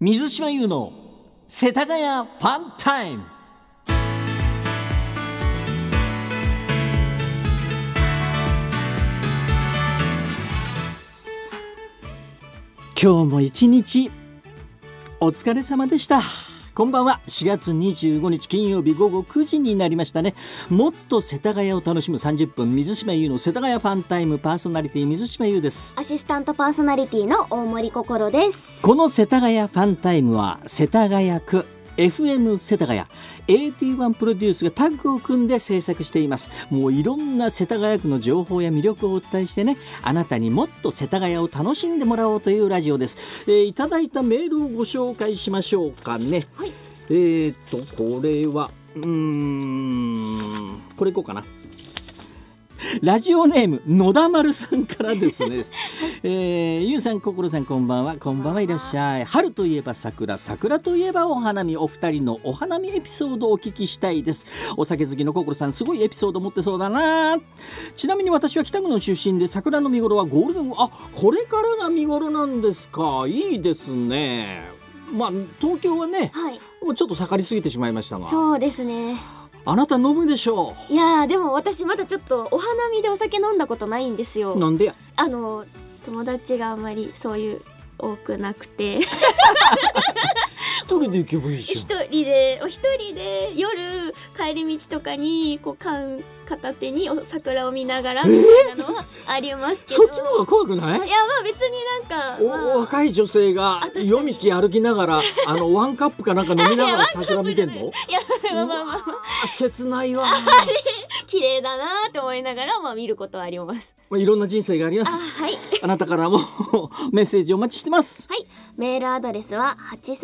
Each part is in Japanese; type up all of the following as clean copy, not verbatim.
水島優の世田谷ファンタイム。今日も一日お疲れ様でした。こんばんは。4月25日金曜日午後9時になりましたね。もっと世田谷を楽しむ30分、水島優の世田谷ファンタイム。パーソナリティ水島優です。 アシスタントパーソナリティの大森心です。 この世田谷ファンタイムは世田谷区 FM 世田谷 AT1 プロデュースがタッグを組んで制作しています。もういろんな世田谷区の情報や魅力をお伝えしてね、あなたにもっと世田谷を楽しんでもらおうというラジオです。いただいたメールをご紹介しましょうかね。 はい。 これはこれいこうかな。ラジオネーム野田丸さんからですね、ゆうさん、心さん、こんばんは。こんばんは、いらっしゃい。春といえば桜、桜といえばお花見。お二人のお花見エピソードをお聞きしたいです。お酒好きの心さん、すごいエピソード持ってそうだな。ちなみに私は北区の出身で、桜の見頃はゴールデンこれからが見頃なんですか。いいですね。東京はね、 はい、 もうちょっと盛りすぎてしまいましたが。 そうですね。 あなた飲むでしょう。 いやでも私まだちょっとお花見でお酒飲んだことないんですよ。 なんでや。 友達があんまりそういう多くなくて一人で行けばいいじゃん。 お一人で夜帰り道とかにこう缶片手に桜を見ながらみたいなのはありますけどそっちの方が怖くない？ いや別になんか、 若い女性が夜道歩きながらワンカップかなんか飲みながら桜見てんの？いや切ないわ。 綺麗だなって思いながら、見ることはあります。 いろんな人生があります。 はい、 あなたからもメッセージお待ちしてます。 はい、メールアドレスは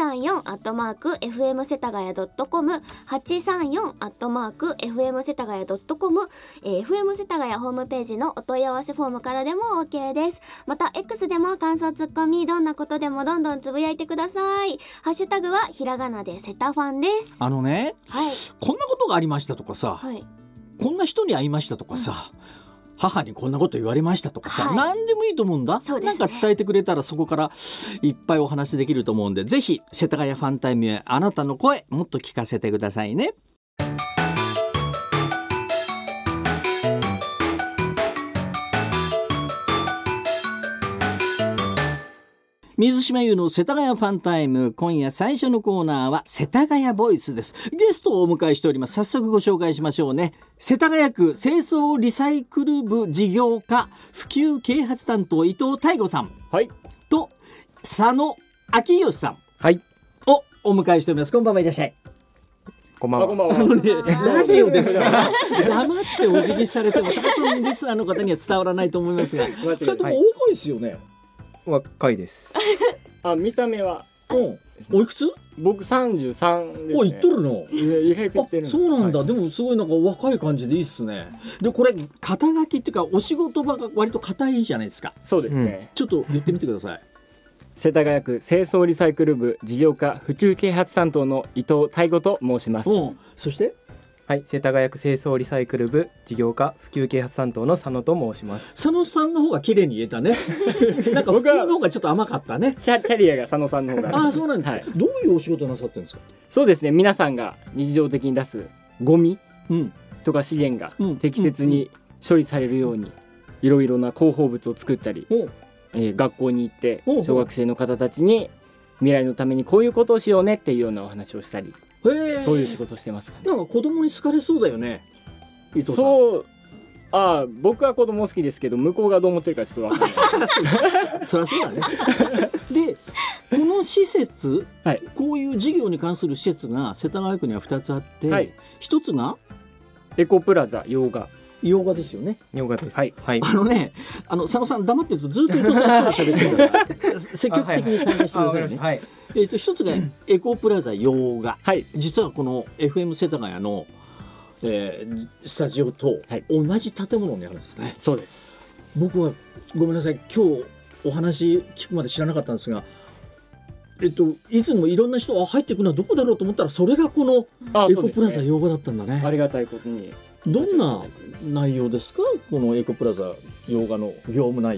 834@fm 世田谷 .com 834@fm 世田谷 .com、FM 世田谷ホームページのお問い合わせフォームからでも OK です。また X でも感想ツッコミどんなことでもどんどんつぶやいてください。ハッシュタグはひらがなでセタファンです。 はい、こんなことがありましたとかさ、 はい、 こんな人に会いましたとかさ、母にこんなこと言われましたとかさ、何でもいいと思うんだ。 そうですね、 なんか伝えてくれたらそこからいっぱいお話できると思うんで、ぜひ世田谷ファンタイムへあなたの声もっと聞かせてくださいね。水島優の世田谷ファンタイム。今夜最初のコーナーは世田谷ボイスです。ゲストをお迎えしております。早速ご紹介しましょうね。世田谷区清掃リサイクル部事業課普及啓発担当伊藤大吾さん、 はい、 と佐野昭義さん、 はい、 をお迎えしております。こんばんはいらっしゃい。 こんばんは。 ラジオですから黙ってお辞儀されても多分リスナーの方には伝わらないと思いますが、2人ともお若いですよね。 若いです見た目はおいくつ？ 僕33ですね。 言っとるの。そうなんだ、 はい、 でもすごいなんか若い感じでいいっすね。でこれ肩書きっていうかお仕事場が割と硬いじゃないですか。 そうですね、 ちょっと言ってみてください。 世田谷区清掃リサイクル部事業課普及啓発担当の伊藤大吾と申します。 そしてはい、世田谷区清掃リサイクル部事業課普及啓発担当の佐野と申します。 佐野さんの方が綺麗に言えたねなんか僕の方がちょっと甘かったね。 キャリアが佐野さんの方がそうなんですか、はい、どういうお仕事なさってるんですか？ そうですね、皆さんが日常的に出すゴミとか資源が適切に処理されるようにいろいろな広報物を作ったり、学校に行って小学生の方たちに未来のためにこういうことをしようねっていうようなお話をしたり、そういう仕事をしてます、ね、 なんか子供に好かれそうだよね、伊藤さん。 そう僕は子供好きですけど向こうがどう思ってるかちょっと分からないそりゃそうだねでこの施設、 はい、 こういう事業に関する施設が世田谷区には2つあって、 はい、 1つがエコプラザ洋画ですよね。 洋画です。 はい。 はい、 佐野さん黙ってるとずっと伊藤さんが喋ってるから積極的に参加してくださいね。はい、一つがエコプラザ洋画、はい、実はこの FM 世田谷の、スタジオと同じ建物にあるんですね。 そうです。 僕はごめんなさい、今日お話聞くまで知らなかったんですが、いつもいろんな人が入ってくるのはどこだろうと思ったら、それがこのエコプラザ洋画だったんだね。 ありがたいことに。 どんな内容ですか、このエコプラザ洋画の業務内容？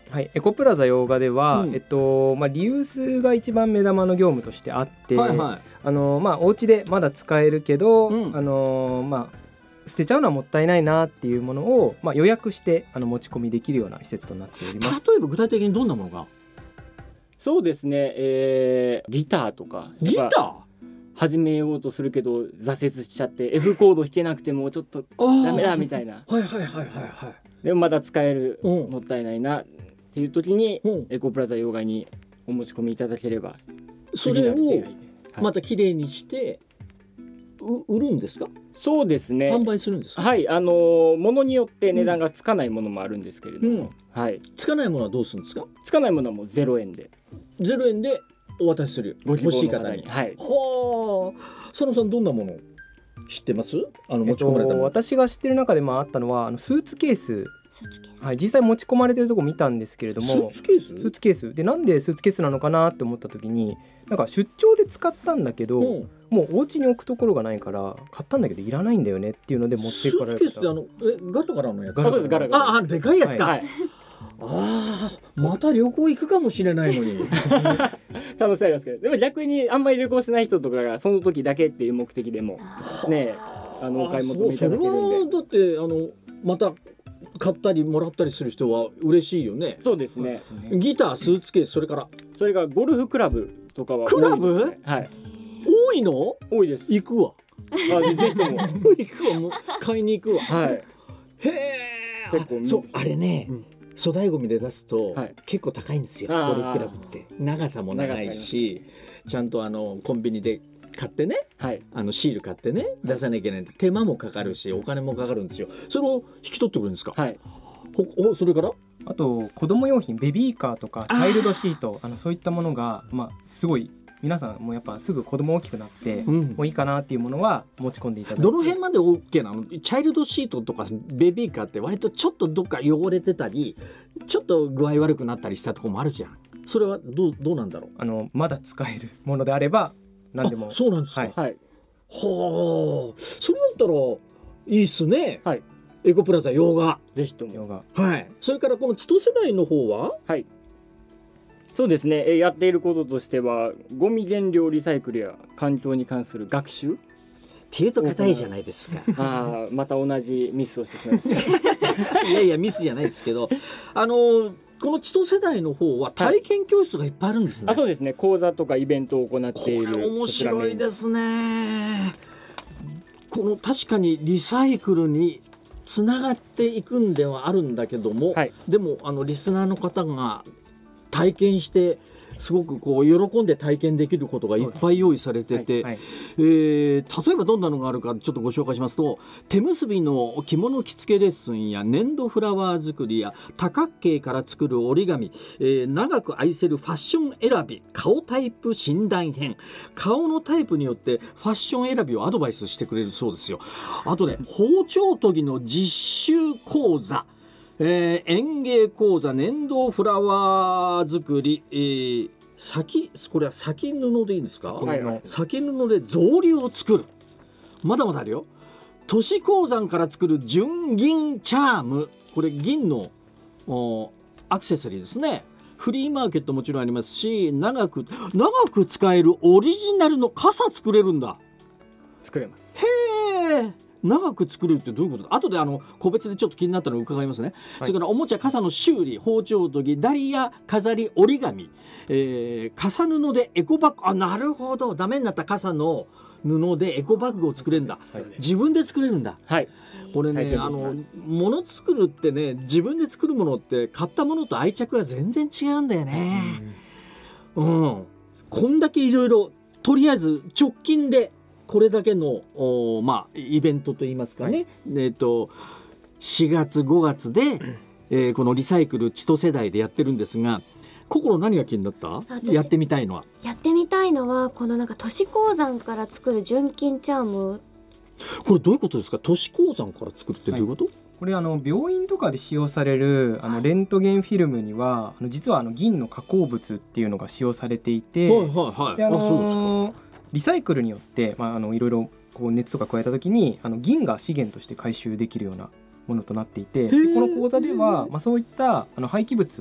はい、エコプラザ洋画では、リユースが一番目玉の業務としてあって、お家でまだ使えるけど、捨てちゃうのはもったいないなっていうものを、予約して持ち込みできるような施設となっております。 例えば具体的にどんなものが？ そうですね、ギターとか。 ギター始めようとするけど挫折しちゃって F コード弾けなくてもちょっとダメだみたいな。でもまだ使える、もったいないなっていう時に、エコプラザ洋画にお持ち込みいただければ、 それをまたきれいにして売るんですか？ そうですね、 販売するんですか？ はい、ものによって値段がつかないものもあるんですけれども、 つかないものはどうするんですか？ つかないものはもう0円でお渡しする、欲しい方に。はあ、佐野さんどんなもの知ってます？持ち込まれたもの。 私が知ってる中であったのはスーツケース。実際持ち込まれてるとこ見たんですけれども、 スーツケースで、なんでスーツケースなのかなって思った時に、なんか出張で使ったんだけど、もうお家に置くところがないから買ったんだけどいらないんだよねっていうので持っていかれた。 スーツケースってガラガラのやつ？ そうです、ガラガラ。 でかいやつか。また旅行行くかもしれないのに可能性ありますけど、でも逆にあんまり旅行しない人とかがその時だけっていう目的でもね、お買い求めいただけるんで。 それはだってまた買ったりもらったりする人は嬉しいよね。 そうですね。 ギター、スーツケース、それからゴルフクラブとかは多いですね。クラブ？ はい。 多いの？ 多いです。 行くわ。 ぜひとも行くわ、もう買いに行くわ。 はい。 へえ。そう、あれね、粗大ゴミで出すと結構高いんですよ。ゴルフクラブって長さも長いし、ちゃんとコンビニで買ってね、シール買ってね、出さなきゃいけない。手間もかかるし、お金もかかるんですよ。それを引き取ってくるんですか？はい。それからあと子供用品、ベビーカーとかチャイルドシート、そういったものがすごい皆さんもやっぱすぐ子供大きくなって、もういいかなっていうものは持ち込んでいただいて。 どの辺まで OK なの？チャイルドシートとかベビーカーって割とちょっとどっか汚れてたり、ちょっと具合悪くなったりしたところもあるじゃん。それはどうなんだろう？ まだ使えるものであれば何でも。 そうなんですか。はい。はあ、それだったらいいっすね。はい。エコプラザ洋画、 ぜひとも。 はい。それからこの千歳世代の方は、 はい。そうですね、やっていることとしてはゴミ原料リサイクルや環境に関する学習っていうと硬いじゃないですか。 また同じミスをしてしまいましたいやミスじゃないですけど、この千歳世代の方は体験教室がいっぱいあるんですね。 そうですね、講座とかイベントを行っている。 これ面白いですね。この確かにリサイクルにつながっていくんではあるんだけども、でもリスナーの方が体験してすごく喜んで体験できることがいっぱい用意されてて、例えばどんなのがあるかちょっとご紹介しますと、手結びの着物着付けレッスンや粘土フラワー作りや多角形から作る折り紙、長く愛せるファッション選び、顔タイプ診断編、顔のタイプによってファッション選びをアドバイスしてくれるそうですよ。あとね、包丁研ぎの実習講座、園芸講座、粘土フラワー作り、これは先布でいいんですか？先布で草履を作る。まだまだあるよ。都市鉱山から作る純銀チャーム、これ銀のアクセサリーですね。フリーマーケットもちろんありますし、長く使えるオリジナルの傘作れるんだ。 作れます。 へー、長く作るってどういうことだ？後で個別でちょっと気になったのを伺いますね。それからおもちゃ、傘の修理、包丁研ぎ、ダリア、飾り、折り紙、傘布でエコバッグ。なるほど、ダメになった傘の布でエコバッグを作れるんだ。自分で作れるんだ。これね、物作るってね、自分で作るものって買ったものと愛着が全然違うんだよね。こんだけいろいろ、とりあえず直近でこれだけのイベントといいますかね、4月5月で、このリサイクル千歳世代でやってるんですが、心何が気になった？やってみたいのはこの都市鉱山から作る純金チャーム。 これどういうことですか？都市鉱山から作るってどういうこと？ これ病院とかで使用されるレントゲンフィルムには実は銀の加工物っていうのが使用されていて、そうですか。リサイクルによって、いろいろ熱とか加えた時に銀が資源として回収できるようなものとなっていて、この講座では、そういった廃棄物を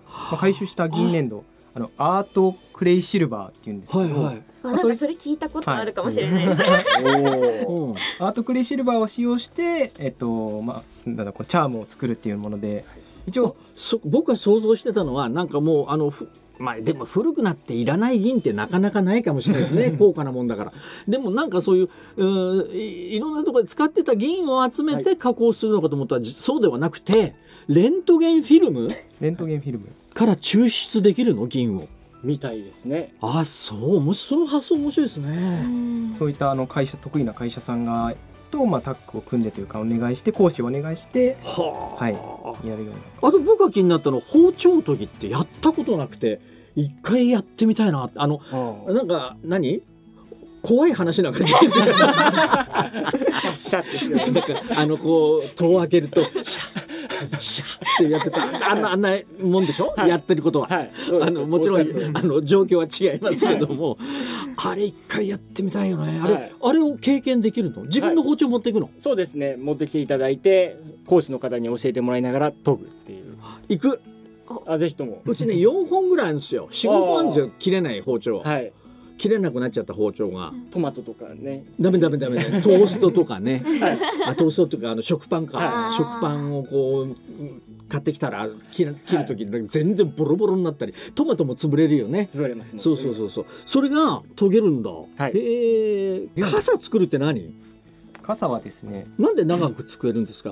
回収した銀粘土、アートクレイシルバーっていうんですけど、 なんかそれ聞いたことあるかもしれないです、アートクレイシルバーを使用して、こうチャームを作るっていうもので、一応僕が想像してたのはなんかもうでも古くなっていらない銀ってなかなかないかもしれないですね高価なもんだから。でもなんかそういういろんなところで使ってた銀を集めて加工するのかと思ったら、そうではなくてレントゲンフィルムから抽出できるの、銀を。 みたいですね。 あ、そう、もしその発想面白いですね。 そういった得意な会社さんがとタッグを組んでというか、お願いして講師をお願いして、やるような。 あと僕が気になったのは包丁研ぎってやったことなくて一回やってみたいな。なんか怖い話なんかシャッシャってなんかこう戸を開けるとシャッシャッってやってたあんなもんでしょ、やってることは、もちろん状況は違いますけども、あれ一回やってみたいよね。あれを経験できるの？自分の包丁持っていくの？ そうですね、持ってきていただいて講師の方に教えてもらいながら研ぐっていう。 行く。 ぜひとも。 うちね4本ぐらいあるんですよ。4、5本あるんですよ、切れない包丁。切れなくなっちゃった包丁が。 トマトとかね。 ダメトーストとかね、トーストとか食パンか、食パンをこう買ってきたら切る時に全然ボロボロになったり、トマトも潰れるよね。 潰れますね。 そうそれが研げるんだ。傘作るって何？ 傘はですね、 なんで長く使えるんですか？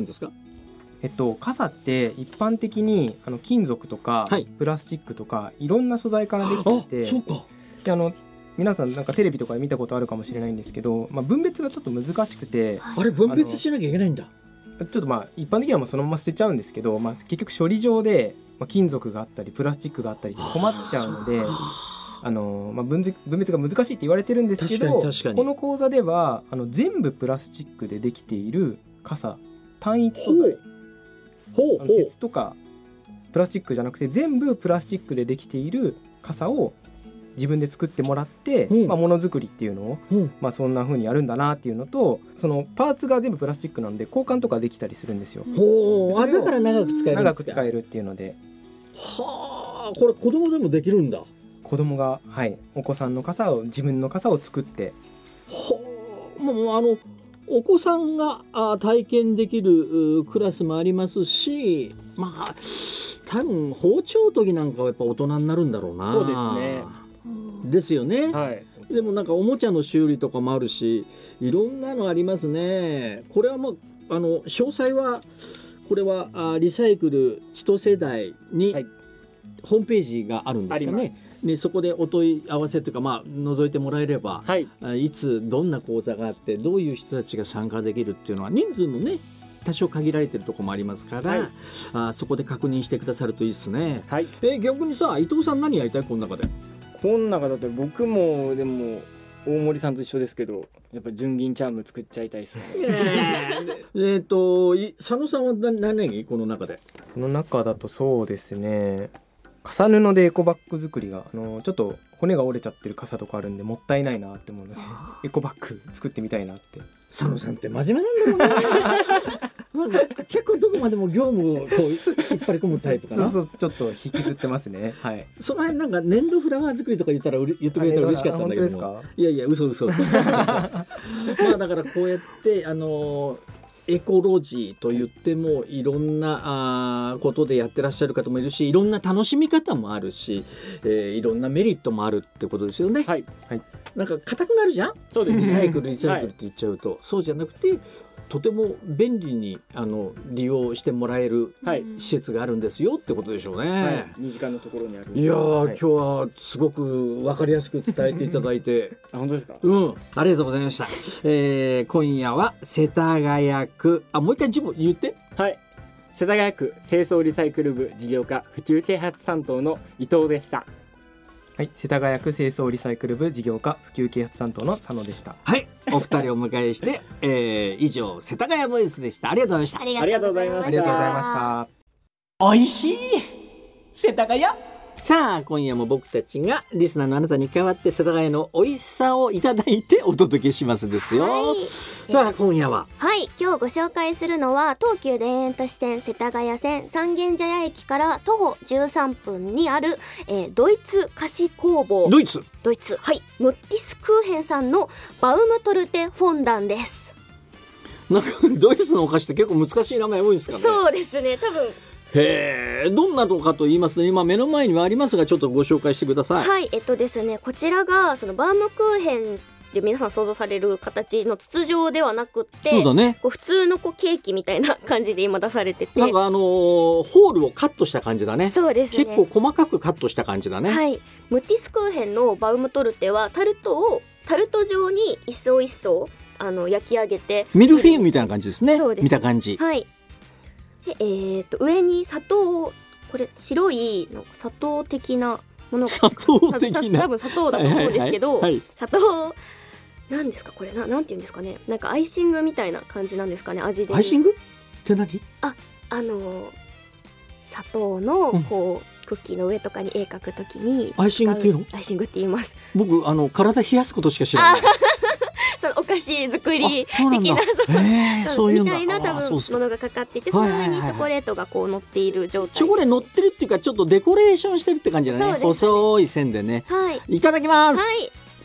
傘って一般的に金属とかプラスチックとかいろんな素材からできていて、 そうか。 で皆さんなんかテレビとかで見たことあるかもしれないんですけど、分別がちょっと難しくて、 あれ分別しなきゃいけないんだ。 ちょっと一般的にはもうそのまま捨てちゃうんですけど、結局処理上で金属があったりプラスチックがあったり困っちゃうので、分別が難しいって言われてるんですけど、この講座では全部プラスチックでできている傘、単一素材、鉄とかプラスチックじゃなくて全部プラスチックでできている傘を自分で作ってもらって、ものづくりっていうのを、そんな風にやるんだなっていうのと、そのパーツが全部プラスチックなんで交換とかできたりするんですよ。 だから長く使えるんですか？ 長く使えるっていうので。 これ子供でもできるんだ。 子供がお子さんの傘を、自分の傘を作って、 もうお子さんが体験できるクラスもありますし、多分包丁研ぎなんかはやっぱ大人になるんだろうな。 そうですね。 ですよね。でもなんかおもちゃの修理とかもあるし、いろんなのありますね。これは詳細はこれはリサイクル千歳台にホームページがあるんですかね。でそこでお問い合わせというか覗いてもらえれば、いつどんな講座があってどういう人たちが参加できるっていうのは人数のね多少限られてるところもありますから、そこで確認してくださるといいですね。逆にさ、伊藤さん何やりたい？この中で。 この中だったら僕もでも大森さんと一緒ですけど、やっぱり純銀チャーム作っちゃいたいですね。 佐野さんは何この中で？ この中だとそうですね、傘布でエコバッグ作りがちょっと骨が折れちゃってる傘とかあるんでもったいないなって思うのでエコバッグ作ってみたいなって。 佐野さんって真面目なんだろうね。なんか結構どこまでも業務をこう引っ張り込むタイプかな。 そうちょっと引きずってますね。 その辺なんか粘土フラワー作りとか言ってくれたら嬉しかったんだけども。 本当ですか？ いや嘘だからこうやってエコロジーと言ってもいろんなことでやってらっしゃる方もいるし、いろんな楽しみ方もあるし、いろんなメリットもあるってことですよね。なんか硬くなるじゃん。 そうですね。 リサイクルって言っちゃうと、そうじゃなくてとても便利に利用してもらえる施設があるんですよってことでしょうね。 身近なところにある。 いや今日はすごく分かりやすく伝えていただいて本当ですか？ ありがとうございました。今夜は世田谷区もう一回言って。 世田谷区清掃リサイクル部事業課普及啓発担当の伊藤でした。 世田谷区清掃リサイクル部事業課普及啓発担当の佐野でした。 お二人をお迎えして、以上世田谷ボイスでした。ありがとうございました。 ありがとうございました。 ありがとうございました。 おいしい世田谷。 さあ今夜も僕たちがリスナーのあなたに代わって世田谷の美味しさをいただいてお届けしますですよ、はい、さあ今夜は今日ご紹介するのは東急田園都市線世田谷線三軒茶屋駅から徒歩13分にある、ドイツ菓子工房ドイツムッティスクーヘンさんのバウムトルテフォンダンです。 なんかドイツのお菓子って結構難しい名前多いんですかね。 そうですね、多分。 へー、どんなのかと言いますと今目の前にはありますがちょっとご紹介してください。 はい、ですね、こちらがそのバウムクーヘンで皆さん想像される形の筒状ではなくって、 そうだね、 こう普通のこうケーキみたいな感じで今出されてて、 なんかホールをカットした感じだね。 そうですね、 結構細かくカットした感じだね。 はい、ムッティスクーヘンのバウムトルテはタルト状に一層一層焼き上げてミルフィーユみたいな感じですね。 そうです、 見た感じ。 はい。で上に砂糖、これ白いの砂糖的なもの、 砂糖的な多分砂糖だと思うんですけど、 はいはいはい、 砂糖なんですかこれ、なんていうんですかね、なんかアイシングみたいな感じなんですかね、味で。 アイシングって何？ 砂糖のこう、クッキーの上とかに絵描くときにアイシングっていうの？ アイシングって言います。 僕体冷やすことしか知らない。 そのお菓子作り的なそういうみたいな多分ものがかかっていて、その上にチョコレートがこう乗っている状態。 チョコレート乗ってるっていうかちょっとデコレーションしてるって感じだね。細い線でね、はい、いただきます。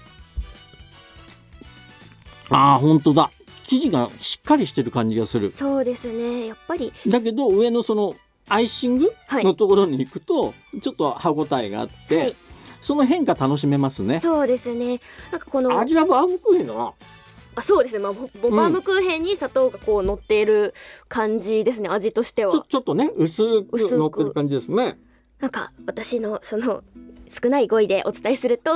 はい、本当だ、生地がしっかりしてる感じがする。 そうですね、やっぱり。 だけど上のそのアイシングのところに行くとちょっと歯ごたえがあって、はい、その変化楽しめますね。 そうですね、なんかこの味はバウムクーヘンだな。 そうですね、バウムクーヘンに砂糖がこう乗っている感じですね、味としては。 ちょっとね薄く乗ってる感じですね。 なんか私のその少ない語彙でお伝えすると、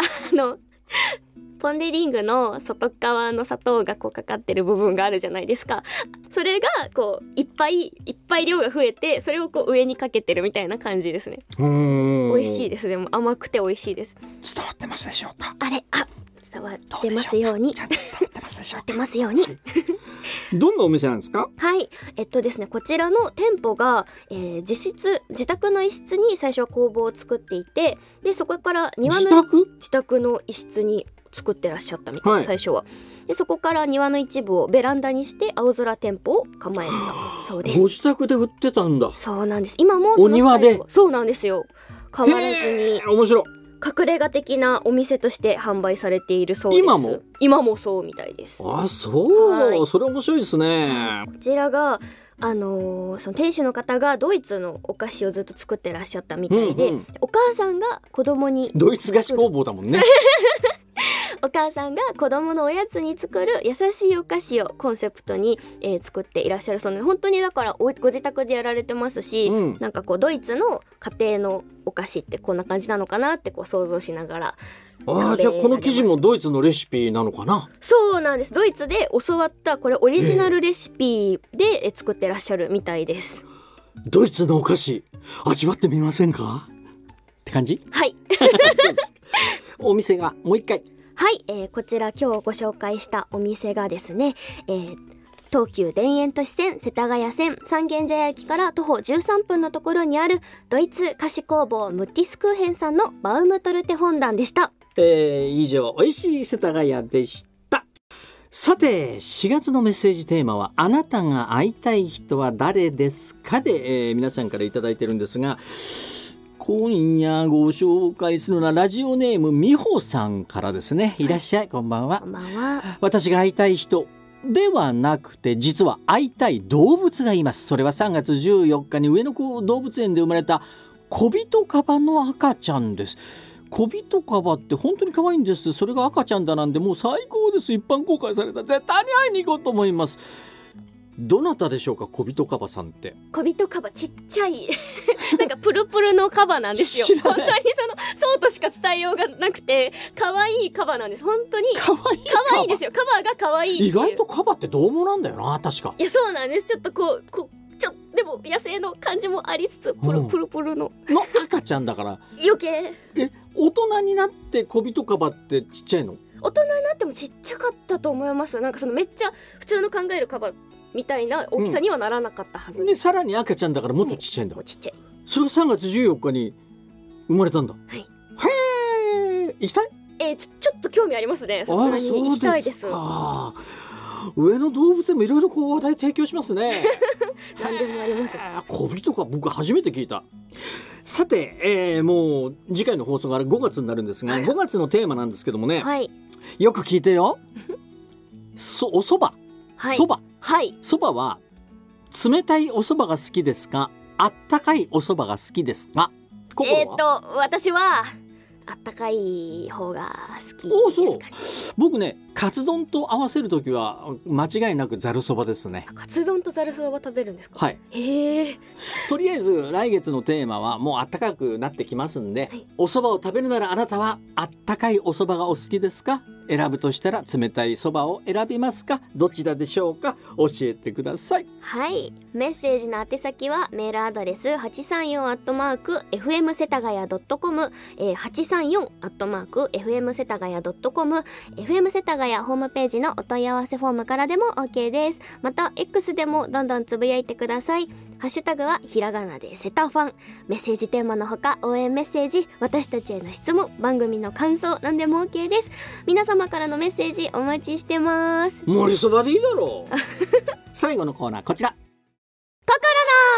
ポン・デ・リングの外側の砂糖がこうかかってる部分があるじゃないですか。それがこういっぱい量が増えて、それをこう上にかけてるみたいな感じですね。美味しいです。でも甘くて美味しいです。 伝わってますでしょうか？ 伝わってますように。 ちゃんと伝わってますでしょうか？ 伝わってますように。 どんなお店なんですか？はい、 ですね、こちらの店舗が、自宅の一室に最初は工房を作っていて、でそこから庭の自宅の一室に作ってらっしゃったみたいな、最初は。でそこから庭の一部をベランダにして青空店舗を構えたそうです。 ご自宅で売ってたんだ。 そうなんです。今もお庭で。 そうなんですよ、変わらずに面白い隠れ家的なお店として販売されているそうです。今もそうみたいです。 そう、はい、それ面白いですね。 こちらがその店主の方がドイツのお菓子をずっと作ってらっしゃったみたいで、お母さんが子供にドイツ菓子工房だもんね。 お母さんが子供のおやつに作る優しいお菓子をコンセプトに、作っていらっしゃるそうで、本当にだからご自宅でやられてますし、なんかこうドイツの家庭のお菓子ってこんな感じなのかなってこう想像しながら。 じゃあこの生地もドイツのレシピなのかな？ そうなんです。ドイツで教わったこれオリジナルレシピで作ってらっしゃるみたいです。 ドイツのお菓子味わってみませんかって感じ？ はいそうです。お店がもう一回。 はい、こちら今日ご紹介したお店がですね、東急田園都市線世田谷線三軒茶屋駅から徒歩13分のところにあるドイツ菓子工房ムッティスクーヘンさんのバウムトルテフォンダンでした。 以上美味しい世田谷でした。さて4月のメッセージテーマはあなたが会いたい人は誰ですかで、皆さんからいただいてるんですが、今夜ご紹介するのはラジオネームみほさんからですね。いらっしゃい、こんばんは。 こんばんは。 私が会いたい人ではなくて実は会いたい動物がいます。それは3月14日に上野動物園で生まれた小人カバの赤ちゃんです。小人カバって本当に可愛いんです。それが赤ちゃんだなんでもう最高です。一般公開されたら絶対に会いに行こうと思います。どなたでしょうか、小人カバさんって。 小人カバちっちゃいなんかプルプルのカバなんですよ。本当にそうとしか伝えようがなくて可愛いカバなんです。本当に可愛いですよ。カバが可愛い。 意外とカバって獰猛なんだよな、確か。 いやそうなんです。ちょっとでも野生の感じもありつつプルプルの赤ちゃんだから余計。 大人になって小人カバってちっちゃいの？ 大人になってもちっちゃかったと思います。なんかそのめっちゃ普通の考えるカバみたいな大きさにはならなかったはず、 でさらに赤ちゃんだからもっとちっちゃいんだ、 もうちっちゃい。 それが3月14日に生まれたんだ。 はい。 へえ、行きたい？ ちょっと興味ありますね。さすがに行きたいです。 上野動物園もいろいろ話題提供しますね。 何でもあります。 小人か僕初めて聞いた。さて、もう次回の放送が5月になるんですが、5月のテーマなんですけどもね、はい、よく聞いてよ。お蕎麦、蕎麦、はい、蕎麦は冷たいお蕎麦が好きですか、あったかいお蕎麦が好きですか。 私はあったかい方が好きですかね。 僕ね、カツ丼と合わせるときは間違いなくざるそばですね。 カツ丼とざるそば食べるんですか？ はい。 へえ。 とりあえず来月のテーマはもうあったかくなってきますんで、はい、お蕎麦を食べるならあなたはあったかいお蕎麦がお好きですか、選ぶとしたら冷たい蕎麦を選びますか、どちらでしょうか、教えてください。 はい、メッセージの宛先はメールアドレス 834@fm 世田谷 .com、834@fm 世田谷 .com、 FM 世田谷ホームページのお問い合わせフォームからでも OK です。また X でもどんどんつぶやいてください。ハッシュタグはひらがなでセタファン。メッセージテーマのほか応援メッセージ、私たちへの質問、番組の感想、何でも OK です。皆様からのメッセージお待ちしてます。 盛りそばでいいだろう。最後のコーナーこちら、 心の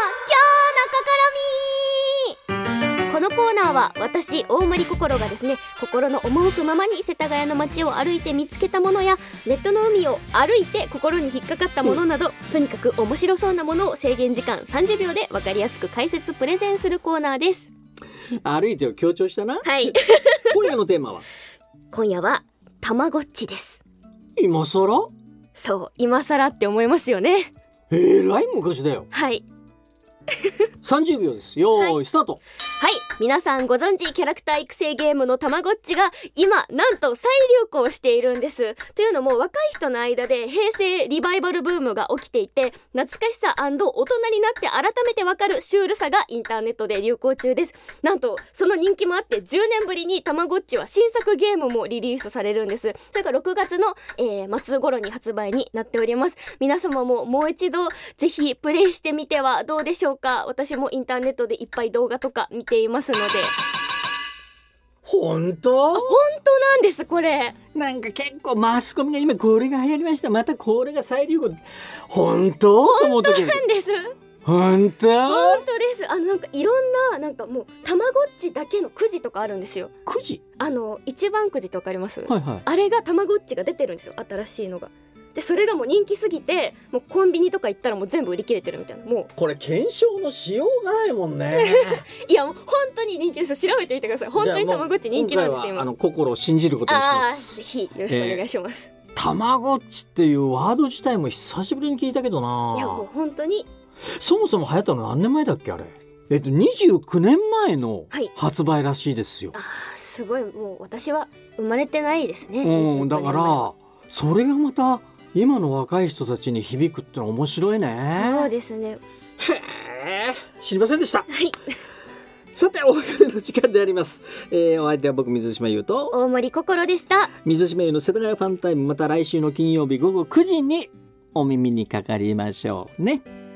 今日の試み。このコーナーは私大森心がですね、心の赴くままに世田谷の街を歩いて見つけたものやネットの海を歩いて心に引っかかったものなど、とにかく面白そうなものを制限時間30秒で分かりやすく解説プレゼンするコーナーです。 歩いてを強調したな。 はい。 今夜のテーマは今夜はたまごっちです。 今更？ そう、今更って思いますよね。 らい昔だよ。 はい。 30秒です。よーい、スタート。 はい、皆さんご存知キャラクター育成ゲームのたまごっちが今なんと再流行しているんです。というのも若い人の間で平成リバイバルブームが起きていて、懐かしさ&大人になって改めてわかるシュールさがインターネットで流行中です。なんとその人気もあって10年ぶりにたまごっちは新作ゲームもリリースされるんです。それから6月の、末頃に発売になっております。皆様ももう一度ぜひプレイしてみてはどうでしょうか。私もインターネットでいっぱい動画とか見ていますので。 本当？ 本当なんです。これなんか結構マスコミが今これが流行りました、またこれが再流行、本当？ 本当なんです。 本当？ 本当です。なんかいろんななんかもうたまごっちだけのくじとかあるんですよ。 くじ？ 一番くじってわかります？ はいはい。 あれがたまごっちが出てるんですよ、新しいのが。でそれがもう人気すぎて、もうコンビニとか行ったらもう全部売り切れてるみたいな。もうこれ検証のしようがないもんね。 いやもう本当に人気ですよ。調べてみてください。本当にたまごっち人気なんですよ。 今回は心を信じることにします。 ぜひよろしくお願いします。 たまごっちっていうワード自体も久しぶりに聞いたけどな。 いやもう本当に。 そもそも流行ったの何年前だっけあれ。29年前の発売らしいですよ。 すごい。もう私は生まれてないですね。 だからそれがまた今の若い人たちに響くってのは面白いね。 そうですね。 へー、知りませんでした。 はい。 さてお別れの時間であります。お相手は僕水島優と大森心でした。 水島優の世田谷ファンタイム、また来週の金曜日午後9時にお耳にかかりましょうね。